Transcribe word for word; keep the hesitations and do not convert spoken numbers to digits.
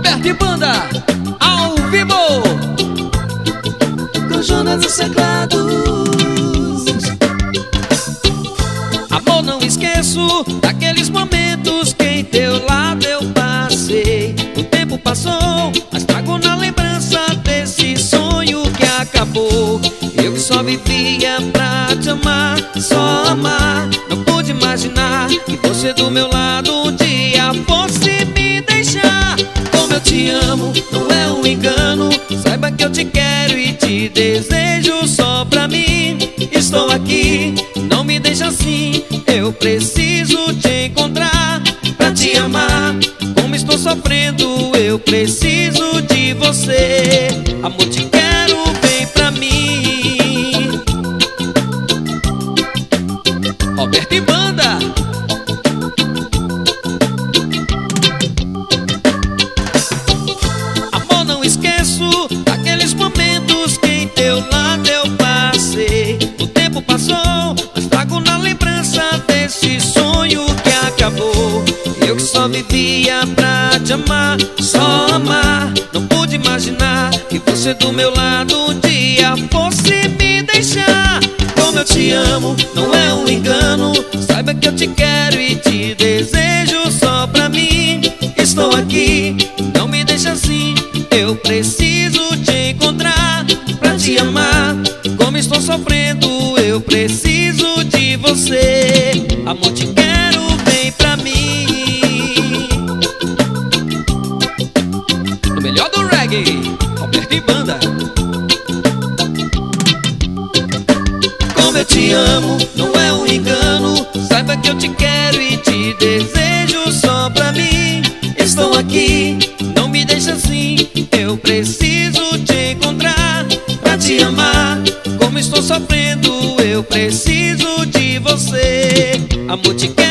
Roberto e Banda, ao vivo, com Jonas e Teclados. Amor, não esqueço daqueles momentos que em teu lado eu passei. O tempo passou, mas trago na lembrança desse sonho que acabou. Eu que só vivia pra te amar, só amar. Não pude imaginar que você do meu lado um dia fosse me deixar. Como eu te amo, não é um engano. Saiba que eu te quero e te desejo só pra mim. Estou aqui, não me deixa assim. Eu preciso te encontrar pra te amar. Como estou sofrendo, eu preciso de você. Amor, te quero, vem pra mim. Roberto e Banda. Amor, não esqueço daqueles momentos que em teu lado eu passei. O tempo passou, mas trago na lembrança desse sonho que acabou. Eu que só vivia pra te amar, só amar. Não pude imaginar que você do meu lado um dia fosse me deixar. Como eu te amo, não é um engano. Saiba que eu te quero e te desejo só pra mim. Estou aqui, não me deixa assim. Eu preciso te encontrar pra te amar. Como estou sofrendo, eu preciso de você. Amor, te quero, vem pra mim. No melhor do reggae, Roberto e Banda. Como eu te amo, não é um engano. Saiba que eu te quero e te desejo só pra mim. Estou aqui, não me deixa assim. Eu preciso te encontrar pra te amar. Como estou sofrendo, eu preciso de você. Amor, te quero.